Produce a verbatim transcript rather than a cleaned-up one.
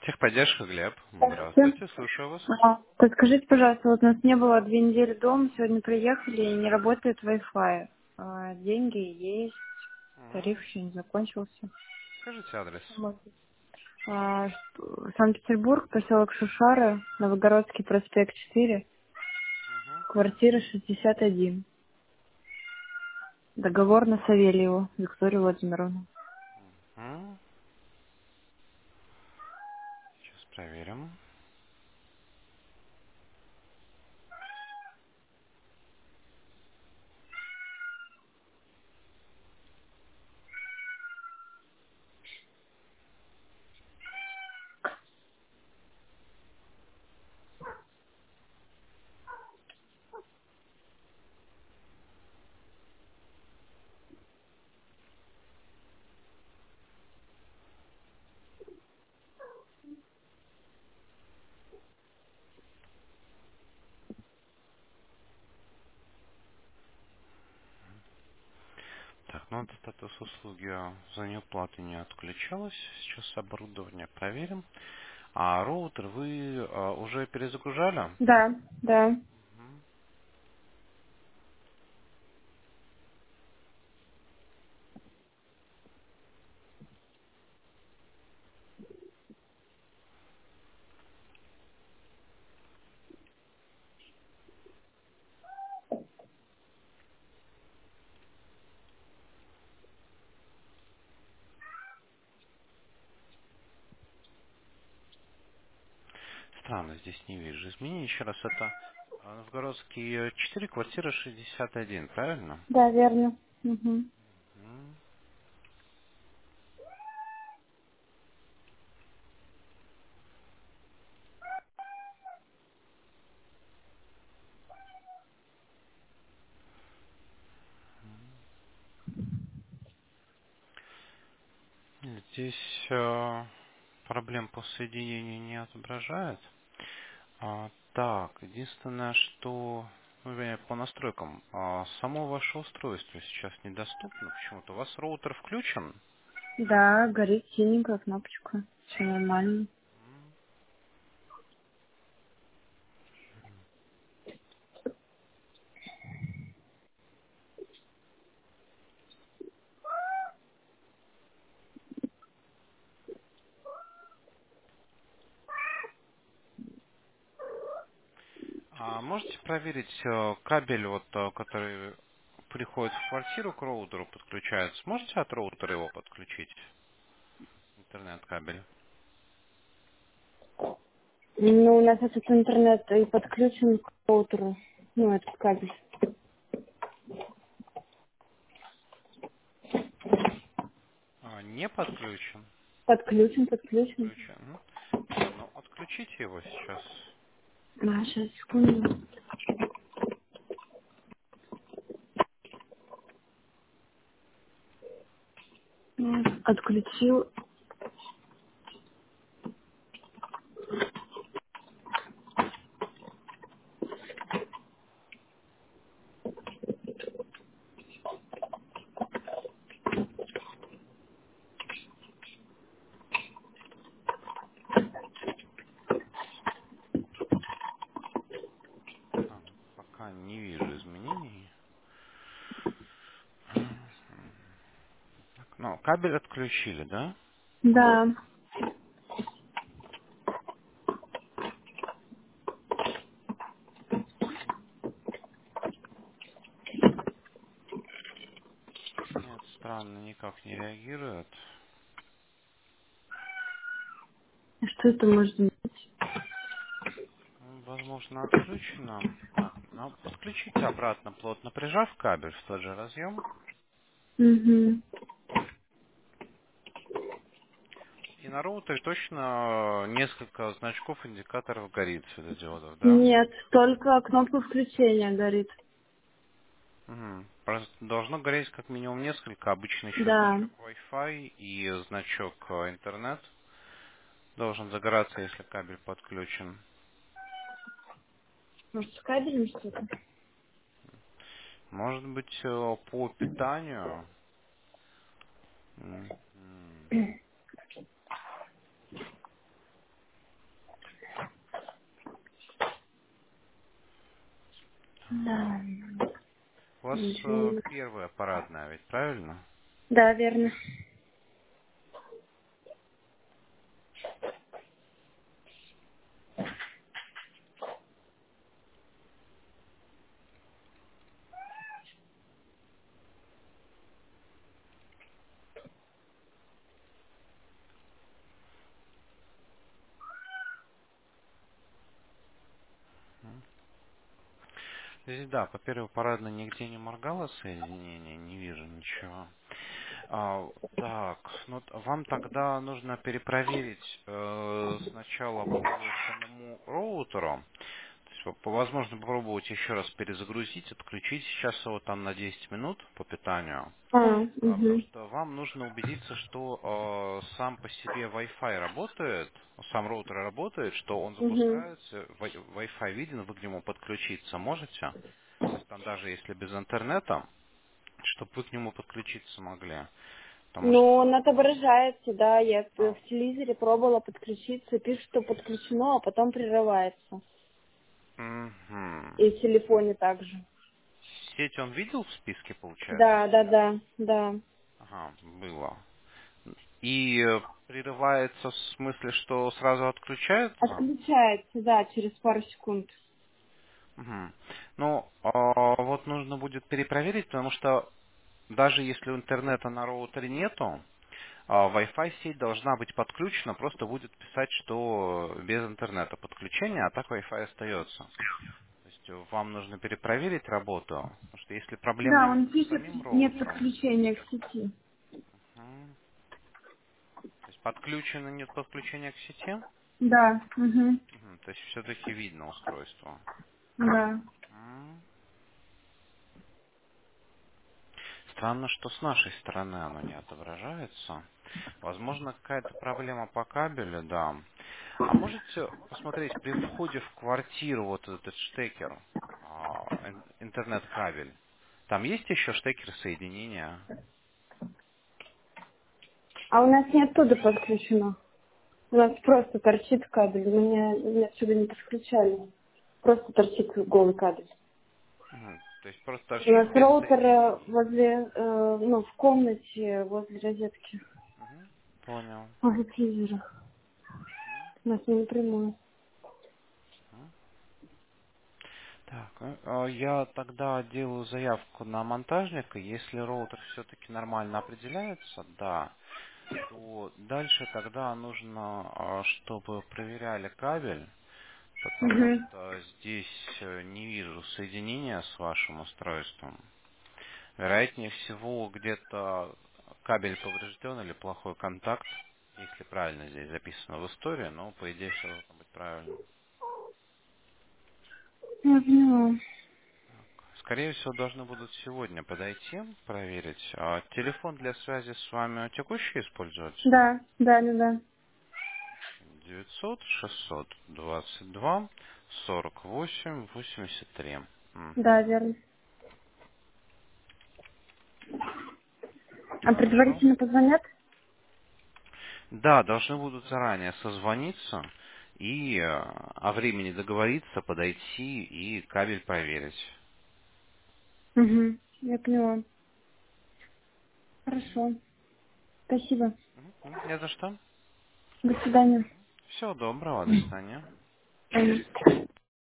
Техподдержка, Глеб. Здравствуйте. Здравствуйте, слушаю вас. А, Подскажите, пожалуйста, вот у нас не было две недели дома, сегодня приехали и не работает Wi-Fi. А, деньги есть, тариф Мгм. еще не закончился. Скажите адрес. Вот. А, что- Санкт-Петербург, поселок Шушары, Новогородский проспект четыре, Мгм. квартира шестьдесят один. Договор на Савельеву, Викторию Владимировну. М, Сейчас проверим. Так, ну это статус услуги за неуплату не отключалось. Сейчас оборудование проверим. А роутер вы а, уже перезагружали? Да, да. Мгм. Странно, здесь не вижу изменений. Еще раз, это а, Новгородский четыре, квартира шестьдесят один, правильно? Да, верно. Мгм. М. Здесь э, проблем по соединению не отображает. А, так, единственное, что ну, вернее, по настройкам, а, само ваше устройство сейчас недоступно почему-то. У вас роутер включен? Да, горит синенькая кнопочка. Все нормально. А можете проверить э, кабель, вот, э, который приходит в квартиру к роутеру, подключается? Сможете от роутера его подключить? Интернет-кабель. Ну, у нас этот интернет и подключен к роутеру. Ну, этот кабель. А, не подключен? Подключен, подключен. Подключен. Мгм. Не, ну отключите его сейчас. А, сейчас, секунду. Вот, отключил. А, пока не вижу изменений. Мгм. Так, ну, кабель отключили, да? Да. Нет, странно, никак не реагирует. Что это может быть? Ну, возможно, отключено. Но подключите обратно, плотно прижав кабель в тот же разъем. Угу. И на роутере точно несколько значков индикаторов горит светодиодов, да? Нет, только кнопка включения горит. Мгм. Просто должно гореть как минимум несколько. Обычно еще Да. значок Wi-Fi и значок э, интернет должен загораться, если кабель подключен. Может, с кабелем что-то? Может быть, э, по питанию. М, м. вас э, Джин. первая парадная, ведь правильно? Да, верно. Здесь, да, по первой парадной нигде не моргало соединение, не вижу ничего. А, так, ну т- вам тогда нужно перепроверить э, сначала по самому роутеру. То есть, по- по- возможно, попробовать еще раз перезагрузить, отключить сейчас его там на десять минут по питанию. А, А, потому угу. что вам нужно убедиться, что э, сам по себе Wi-Fi работает, сам роутер работает, что он Угу. запускается, Wi- Wi-Fi виден, вы к нему подключиться можете. То есть там даже если без интернета, чтобы вы к нему подключиться могли. Потому Ну, он что... отображается, да. Я в А, телевизоре пробовала подключиться, пишет, что подключено, а потом прерывается. мгм. И в телефоне также. Сеть он видел в списке, получается, Да, да, сейчас? да, да. Ага, было. И э, прерывается в смысле, что сразу отключается? Отключается, да, через пару секунд. Мгм. Ну, а, вот нужно будет перепроверить, потому что даже если интернета на роутере нету, а, Wi-Fi сеть должна быть подключена, просто будет писать, что без интернета подключения, а так Wi-Fi остается. То есть э, вам нужно перепроверить работу, потому что если проблем Да, именно он с пишет, самим нет роутером, подключения к сети. мгм, то есть подключено, нет подключения к сети, Да, угу. мгм, то есть все-таки видно устройство. Да. М. Странно, что с нашей стороны оно не отображается. Возможно, какая-то проблема по кабелю, да. А можете посмотреть при входе в квартиру вот этот штекер, а, ин- интернет-кабель? Там есть еще штекер соединения? А у нас не оттуда подключено. У нас просто торчит кабель. Меня, меня отсюда не подключали. Просто торчит голый кабель. Мгм. То есть просто У нас торчит без роутер э, соединений. возле, э, ну, в комнате возле розетки. Мгм. Понял. Возле телевизора. У нас не напрямую. Мгм. Так, э, э, я тогда делаю заявку на монтажника. Если роутер все-таки нормально определяется, да, то дальше тогда нужно, а, чтобы проверяли кабель, потому Угу. что здесь э, не вижу соединения с вашим устройством. Вероятнее всего, где-то кабель поврежден или плохой контакт, если правильно здесь записано в истории, но по идее все должно быть правильно. Я поняла. Скорее всего, должны будут сегодня подойти, проверить. А телефон для связи с вами текущий используется? Да, да, да, да. девятьсот шестьсот двадцать два сорок восемь восемьдесят три. Да, Мгм. верно. А Хорошо. предварительно позвонят? Да, должны будут заранее созвониться и э, о времени договориться, подойти и кабель проверить. Угу. Я поняла. Хорошо. Спасибо. Мгм. Не за что. До свидания. Всего доброго, до свидания. Мгм.